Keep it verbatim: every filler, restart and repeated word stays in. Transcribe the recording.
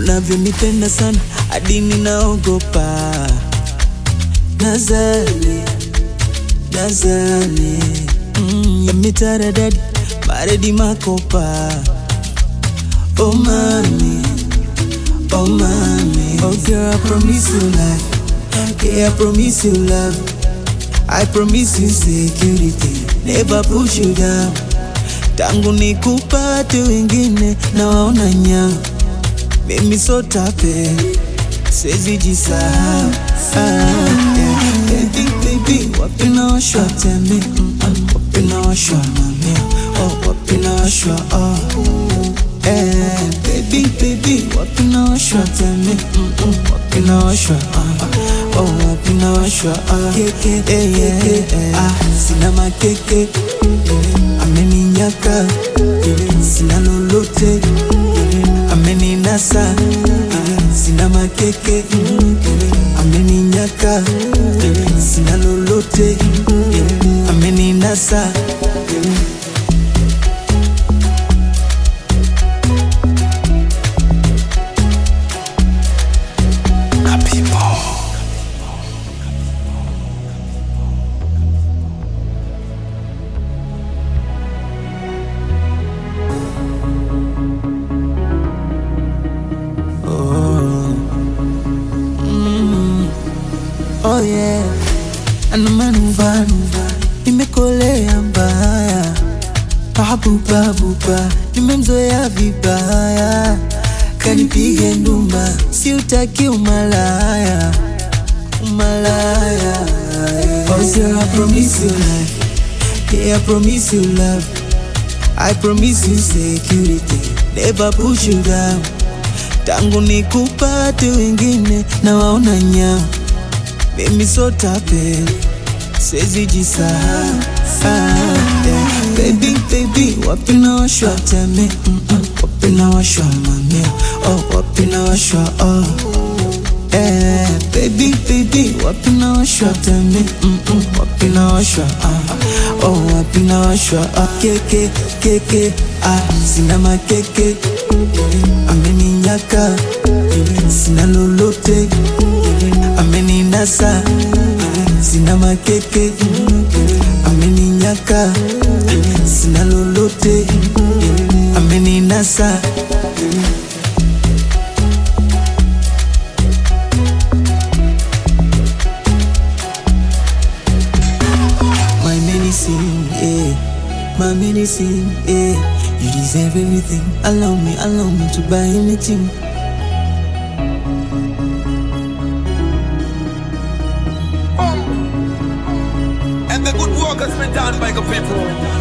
unavyonipenda sana hadi ninaogopa. Nazali, nazali, mm, yamitaradadi baridi makopa. Oh mami, oh mami, oh girl, I promise you life, yeah, I promise you love, I promise you security, never push you down. Tangu nikupate wengine na waona nyao, mimi so tape, siwezi jisahau. Ah, yeah. Baby, baby, wapi na washwa teme, wapi na washwa mami, oh wapi na washwa, oh eh, baby, baby, wapi na washwa teme, wapi na washwa, oh wapi na washwa, oh keke, eh yeah, ah sina makeke, ameninyaka, sina lolote, ameninasa, sina makeke, ameninyaka, sina lolote, ameninasa. Oh yeah, anamanuva nuva, nimekolea mbaya, babuba buba, nimemzoea vibaya, kanipige ndumba, si utaki umalaya, umalaya. Oh girl, I promise you life, yeah, I promise you love, I promise you security, never push you down. Tangu nikupate wengine na waona nyao, mimi so tape, siwezi jisahau. Ah, yeah. Baby, baby, wapi na washwa teme, wapi na washwa mami, oh wapi na washwa, oh eh, baby, baby, wapi na washwa teme, wapi na washwa, ah oh wapi na washwa, ah keke, keke, ah sina makeke, ameninyaka, sina lolote, ameninasa, sina makeke, ameninyaka, sina lolote, ameninasa. My medicine, yeah, my medicine, yeah. You deserve everything. Allow me, allow me to buy anything. And the good work has been done by the people.